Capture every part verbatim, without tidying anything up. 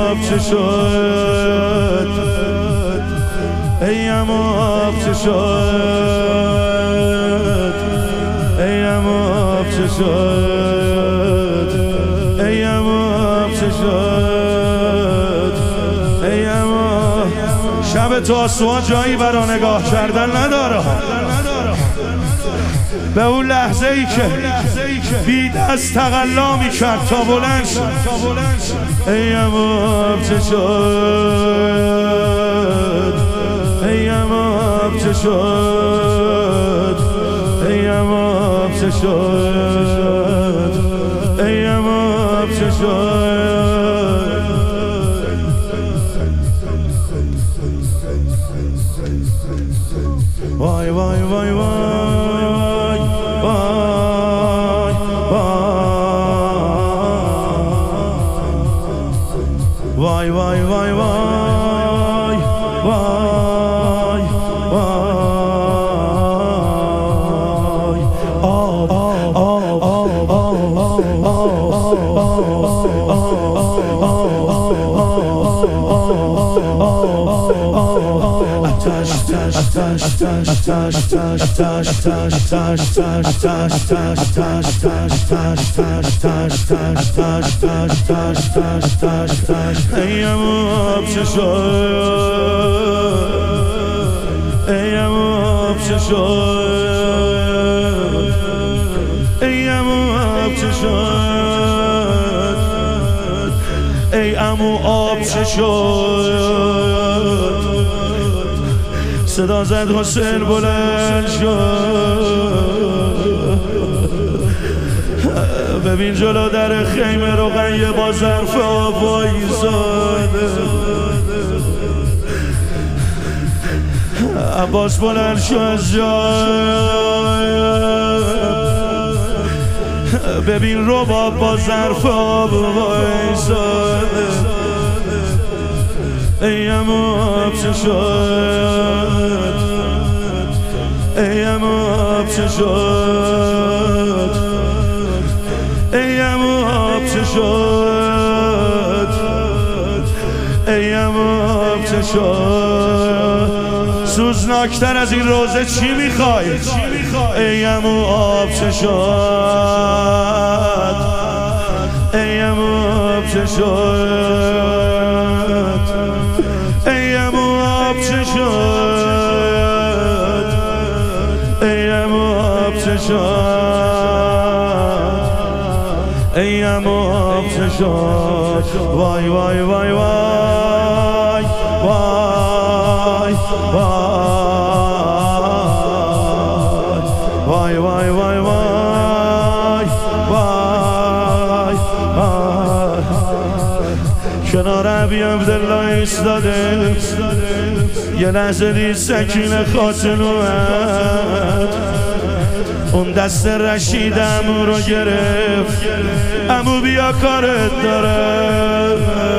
آب چه شد ایم آب چه شد ایم آب چه شد ایم آب چه شد ایم آب. شب تو آسمان جایی برا نگاه کردن نداره، به اون لحظه ای که بی دست تقلا می کرد تا بلند شد. ایم آب چه شد ایم آب چه شد ایم آب چه شد ایم آب چه شد. وای وای وای وای وای وای وای وای وای وای آب آب آب ایم آب چه شد ایم آب چه شد ایم آب چه شد ای عمو آب چه شد. صدا زد حسین بلند شد. ببین جلو در خیمه رقیه با ظرف آب وایساده. عباس بلند شو از جای. ببین رباب با ظرف آب وایساده. ایم آب چه شد ایم آب چه شد ایم آب چه شد ایم آب چه شد. سوزناکتر از این روزه چی میخوای؟ ایم آب چه شد ایم آب چه شد ایم آب چه شد ایم آب چه شد ایم آب چه شد. وای وای وای وای وای وای وای وای وای وای. کنار ابی عبدالله ایستاده. یه لحظه دید سکینه خاتون اومد. اون دست رشید عمو رو گرفت. عمو بیا کارت داره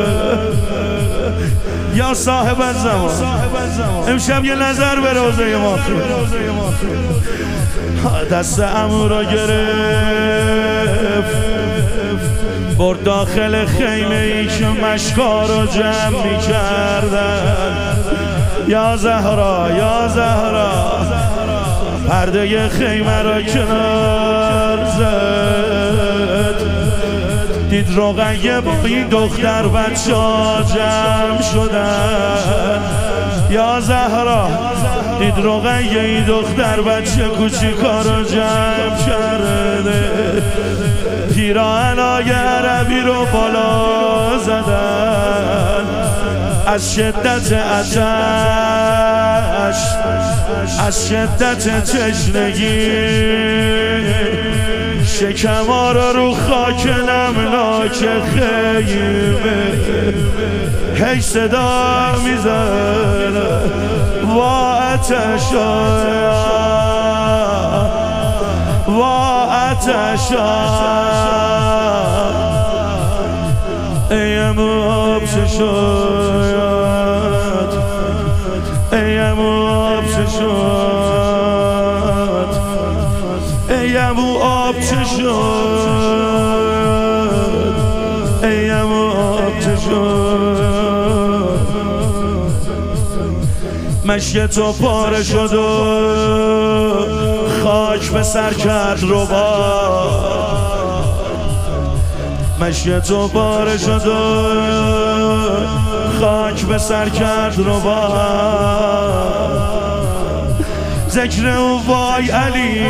یا صاحب الزمان. امشب یه نظر به روزه ما دست عمو رو گرفت. برد داخل خیمه ای که مشکا رو جمع می کردن. یا زهرا یا زهرا پرده خیمه را کنار زد. دید رقیه با این دختر بچه ها جمع شدن. یا زهرا دید رقیه این دختر بچه کوچیکا رو جمع کرده. پیراهنای عربی رو بالا زدن. از شدت آتش از شدت تشنگی شکما رو رو خاک نمناک خیمه هی صدا میزنه. وا آتشا وا آتشا ایم آب چه شد ایم آب چه شد ایم آب چه شد ایم آب چه شد مشک تو پاره شد و خاک به سر کرد ربا مشک تو پاره شد و خاک به سر کرد ربا ذکر او وای علی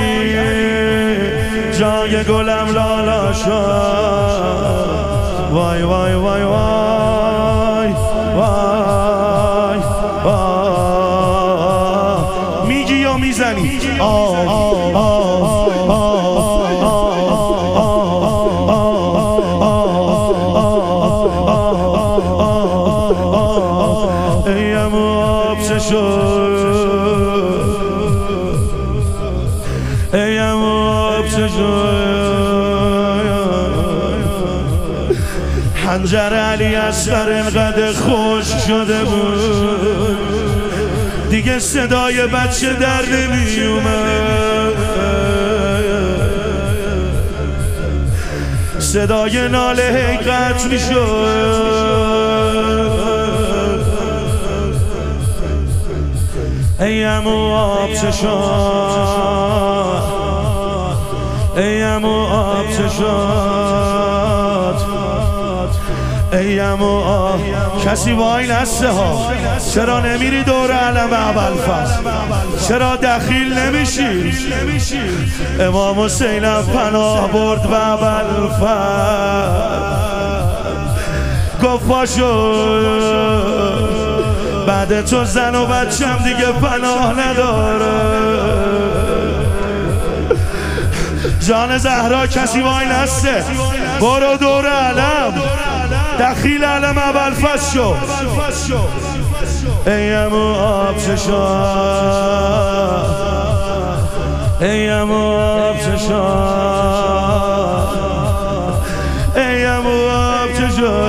جای گلم لالا شد وای وای وای وای وای وای میگی یا میزنی آه آه آه ایم آب چه شد ایم آب چه شد حنجر علی اصغر انقدر خوش شده بود دیگه صدای بچه در نمی اومد صدای ناله هی قطع می شد ایم آب چه شد ایم آب چه شد ایم آب کسی وای نسته ها چرا نمیری دور علم ابوالفضل چرا دخیل نمیشی امام حسینم پناه برد به ابوالفضل گفت پاشو بعد تو زن و بچم دیگه پناه نداره جان زهرا کسی وای نسته برو دور علم دخیل علم ابوالفضل شو ایم آب چه شد ایم آب چه شد ایم آب چه شد